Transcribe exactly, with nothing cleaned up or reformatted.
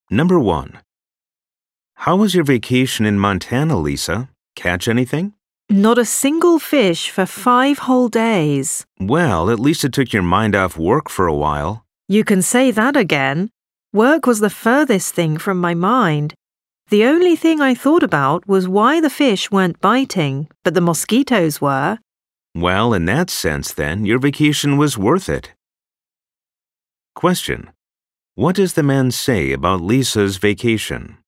Number one. How was your vacation in Montana, Lisa? Catch anything? Not a single fish for five whole days. Well, at least it took your mind off work for a while. You can say that again. Work was the furthest thing from my mind. The only thing I thought about was why the fish weren't biting, but the mosquitoes were. Well, in that sense, then, your vacation was worth it. Question. What does the man say about Lisa's vacation?